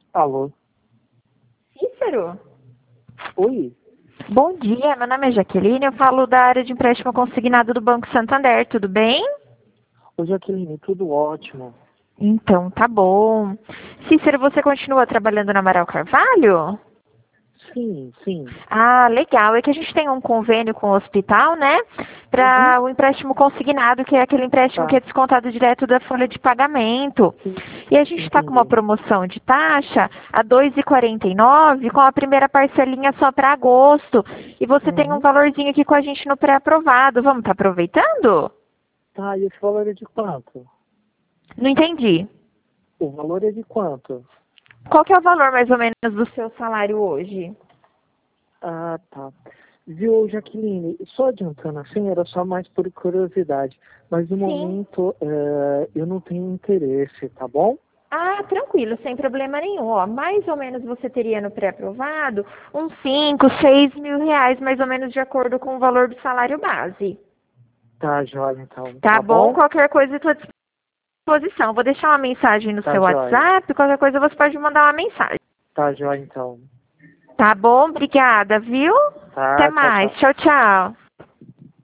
Alô? Cícero? Oi? Bom dia, meu nome é Jaqueline, eu falo da área de empréstimo consignado do Banco Santander, tudo bem? Oi, Jaqueline, tudo ótimo. Então, tá bom. Cícero, você continua trabalhando na Amaral Carvalho? Sim, sim. Ah, legal. É que a gente tem um convênio com o hospital, né? Uhum. Para o empréstimo consignado, que é aquele empréstimo que Tá. é descontado direto da folha de pagamento. Sim, E a gente está com uma entendi. promoção de taxa a R$ 2,49, com a primeira parcelinha só para agosto. E você tem um Uhum. valorzinho aqui com a gente no pré-aprovado. Vamos estar aproveitando? Tá, e esse valor é de quanto? Não entendi. O valor é de quanto? Qual que é o valor mais ou menos do seu salário hoje? Ah, tá. Viu, Jaqueline, só adiantando assim, era só mais por curiosidade. Mas no Sim. momento eu não tenho interesse, tá bom? Ah, tranquilo, sem problema nenhum. Ó, mais ou menos você teria no pré-aprovado uns 5, 6 mil reais, mais ou menos de acordo com o valor do salário base. Tá, joia, então. Tá Tá bom? bom? Qualquer coisa estou à disposição. Vou deixar uma mensagem no Tá, seu joia. WhatsApp, qualquer coisa você pode mandar uma mensagem. Tá, joia, então. Tá bom? Obrigada, viu? Até Tá, tchau, mais. tchau. Tchau, tchau.